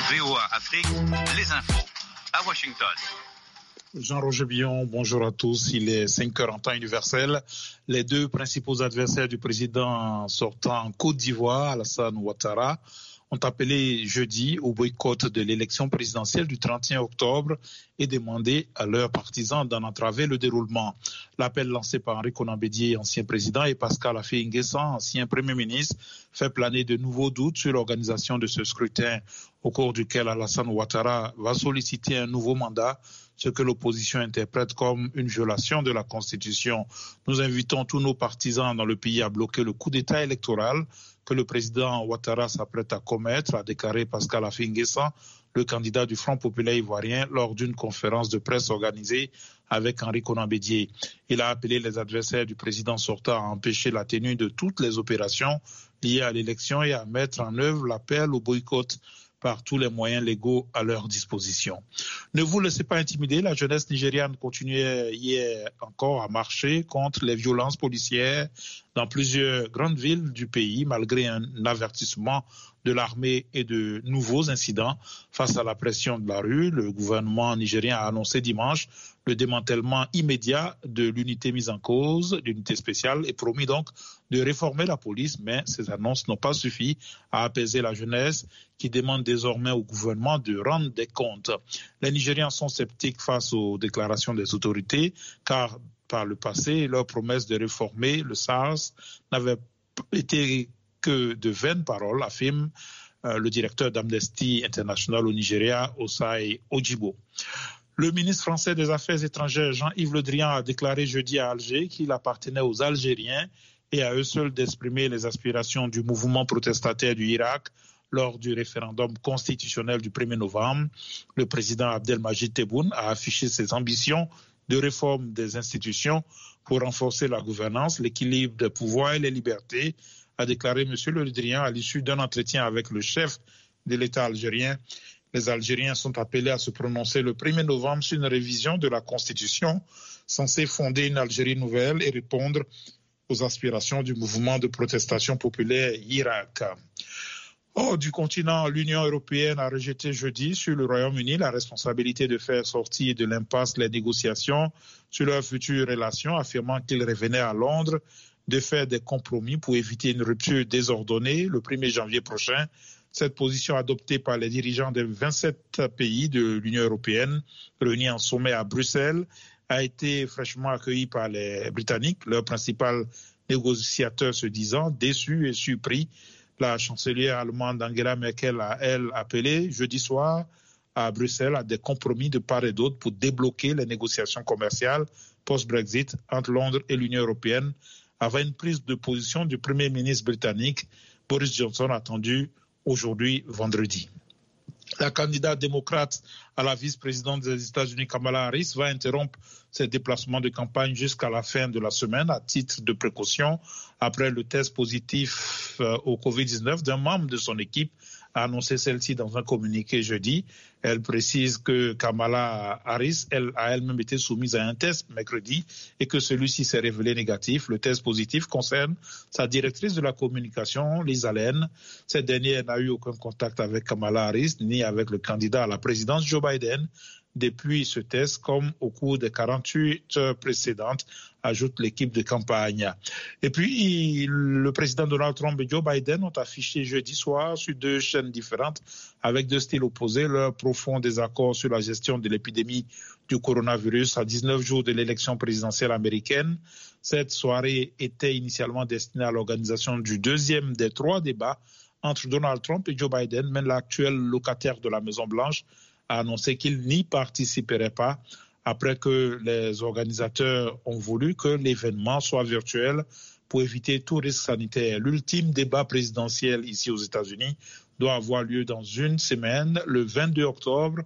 VOA Afrique, les infos à Washington. Jean-Roger Billon, bonjour à tous. Il est 5h en temps universel. Les deux principaux adversaires du président sortant en Côte d'Ivoire, Alassane Ouattara, ont appelé jeudi au boycott de l'élection présidentielle du 31 octobre et demandé à leurs partisans d'en entraver le déroulement. L'appel lancé par Henri Konan Bédié, ancien président, et Pascal Affi-N'Guessan, ancien premier ministre, fait planer de nouveaux doutes sur l'organisation de ce scrutin au cours duquel Alassane Ouattara va solliciter un nouveau mandat, ce que l'opposition interprète comme une violation de la Constitution. Nous invitons tous nos partisans dans le pays à bloquer le coup d'État électoral que le président Ouattara s'apprête à commettre, a déclaré Pascal Affi-N'Guessan, le candidat du Front populaire ivoirien, lors d'une conférence de presse organisée avec Henri Konan Bédié. Il a appelé les adversaires du président sortant à empêcher la tenue de toutes les opérations liées à l'élection et à mettre en œuvre l'appel au boycott par tous les moyens légaux à leur disposition. Ne vous laissez pas intimider, la jeunesse nigériane continuait hier encore à marcher contre les violences policières dans plusieurs grandes villes du pays, malgré un avertissement de l'armée et de nouveaux incidents. Face à la pression de la rue, le gouvernement nigérien a annoncé dimanche le démantèlement immédiat de l'unité mise en cause, l'unité spéciale, et promis donc de réformer la police, mais ces annonces n'ont pas suffi à apaiser la jeunesse qui demande désormais au gouvernement de rendre des comptes. Les Nigériens sont sceptiques face aux déclarations des autorités, car par le passé, leur promesse de réformer le SARS n'avait été que de vaines paroles, affirme le directeur d'Amnesty International au Nigeria, Osai Ojibo. Le ministre français des Affaires étrangères, Jean-Yves Le Drian, a déclaré jeudi à Alger qu'il appartenait aux Algériens et à eux seuls d'exprimer les aspirations du mouvement protestataire du Irak lors du référendum constitutionnel du 1er novembre. Le président Abdelmajid Tebboune a affiché ses ambitions de réforme des institutions pour renforcer la gouvernance, l'équilibre des pouvoirs et les libertés, a déclaré M. Le Drian à l'issue d'un entretien avec le chef de l'État algérien. Les Algériens sont appelés à se prononcer le 1er novembre sur une révision de la Constitution censée fonder une Algérie nouvelle et répondre aux aspirations du mouvement de protestation populaire Irak. Hors du continent, l'Union européenne a rejeté jeudi sur le Royaume-Uni la responsabilité de faire sortir de l'impasse les négociations sur leurs futures relations, affirmant qu'il revenait à Londres de faire des compromis pour éviter une rupture désordonnée le 1er janvier prochain. Cette position adoptée par les dirigeants des 27 pays de l'Union européenne, réunis en sommet à Bruxelles, a été fraîchement accueillie par les Britanniques, leur principal négociateur se disant déçu et surpris. La chancelière allemande Angela Merkel a, elle, appelé jeudi soir à Bruxelles à des compromis de part et d'autre pour débloquer les négociations commerciales post-Brexit entre Londres et l'Union européenne, avant une prise de position du Premier ministre britannique Boris Johnson attendu aujourd'hui, vendredi. La candidate démocrate à la vice-présidente des États-Unis, Kamala Harris, va interrompre ses déplacements de campagne jusqu'à la fin de la semaine à titre de précaution après le test positif au Covid-19 d'un membre de son équipe, a annoncé celle-ci dans un communiqué jeudi. Elle précise que Kamala Harris, elle, a elle-même été soumise à un test mercredi et que celui-ci s'est révélé négatif. Le test positif concerne sa directrice de la communication, Liz Allen. Cette dernière n'a eu aucun contact avec Kamala Harris ni avec le candidat à la présidence Joe Biden depuis ce test, comme au cours des 48 heures précédentes, ajoute l'équipe de campagne. Et puis, le président Donald Trump et Joe Biden ont affiché jeudi soir sur deux chaînes différentes, avec deux styles opposés, leur profond désaccord sur la gestion de l'épidémie du coronavirus à 19 jours de l'élection présidentielle américaine. Cette soirée était initialement destinée à l'organisation du deuxième des 3 débats entre Donald Trump et Joe Biden, mais l'actuel locataire de la Maison-Blanche a annoncé qu'il n'y participerait pas après que les organisateurs ont voulu que l'événement soit virtuel pour éviter tout risque sanitaire. L'ultime débat présidentiel ici aux États-Unis doit avoir lieu dans une semaine, le 22 octobre,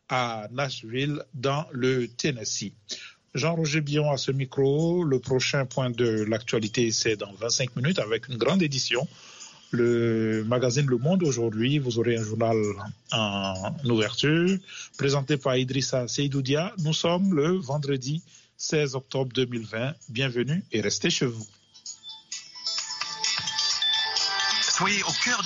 à Nashville, dans le Tennessee. Jean-Roger Billon à ce micro. Le prochain point de l'actualité, c'est dans 25 minutes avec une grande édition. Le magazine Le Monde aujourd'hui, vous aurez un journal en ouverture présenté par Idrissa Seydoudia. Nous sommes le vendredi 16 octobre 2020. Bienvenue et restez chez vous. Soyez au cœur de